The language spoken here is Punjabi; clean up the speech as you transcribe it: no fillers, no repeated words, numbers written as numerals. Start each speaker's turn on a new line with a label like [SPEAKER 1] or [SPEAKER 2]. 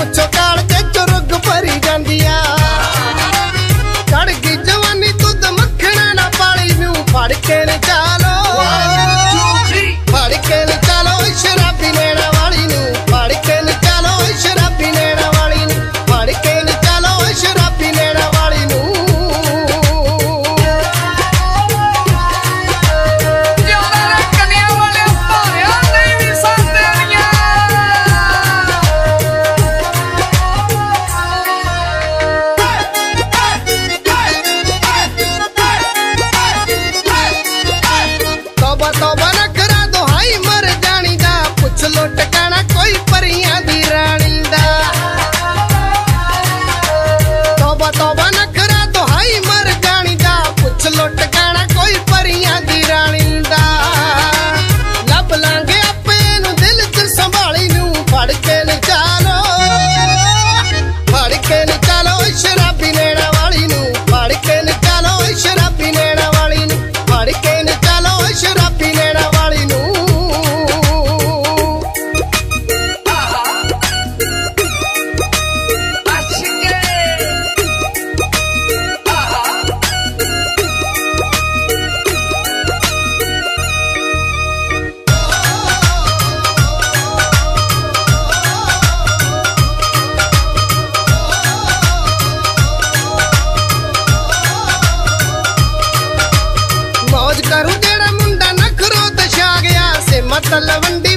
[SPEAKER 1] ਪੁੱਛੋ ਕਾਲ ਤੇ ਚੁਰਗ ਭਰੀ ਜਾਂਦੀ ਆ ਚੜ ਗਈ ਜਵਾਨੀ ਦੁੱਧ ਮੱਖਣਾ ਨਾ ਪਾਲੀ ਨੂੰ ਫੜ ਕੇ ਨੇ ਚਾਲੋ ਫੜ ਕੇ ਨੇ ਚਾਲੋ ਸ਼ਰਾਬੀ ਨੈਣਾ ਵਾਲੀ ਨੂੰ ਫੜ ਕੇ ਨੇ ਚਾਲੋ ਸ਼ਰਾਬੀ ਨੈਣਾ ਵਾਲੀ ਨੂੰ ਫੜ ਕੇ ਨੇ ਚਾਲੋ ਸ਼ਰਾਬੀ ਨੈਣਾ ਵਾਲੀ ਨੂੰ ਤੋਬਾ ਨਾ ਕਰਾ ਦੁਹਾਈ ਮਰ ਜਾਣੀ ਦਾ ਪੁੱਛ ਲੋ ਟਿਕਾਣਾ ਕੋਈ ਪਰੀਆਂ ਦੀ ਰਾਣੀ ਦਾ ਤੋਬਾ ਨਾ ਕਰਾ ਦੁਹਾਈ ਮਰ ਜਾਣੀ ਦਾ ਪੁੱਛ ਲੋ ਟਿਕਾਣਾ ਕੋਈ ਪਰੀਆਂ ਦੀ ਰਾਣੀ ਦਾ ਲੱਭ ਲਾਂਗੇ ਆਪੇ ਨੂੰ ਦਿਲ ਚ ਸੰਭਾਲੀ ਨੂੰ ਫੜ ਕੇ ਨੇ ਚਾਲੋ ਫੜ ਕੇ ਨੇ ਚਾਲੋ ਸ਼ਰਾਬੀ ਨੈਣਾ ਵਾਲੀ ਨੂੰ ਫੜ ਕੇ ਨੇ ਚਾਲੋ ਸ਼ਰਾਬੀ ਨੈਣਾ ਵਾਲੀ ਨੂੰ ਫੜ ਕੇ ਨੇ ਚਾਲੋ ਸ਼ਰਾਬੀ ਨੈਣਾ ਵਾਲੀ ਨੂੰ ਮੌਜ ਕਰੂ ਜਿਹੜਾ ਮੁੰਡਾ ਨਖਰੋ ਦਸ਼ਾ ਗਿਆ ਸੇ ਮਤਲਬ ਵੰਡੀ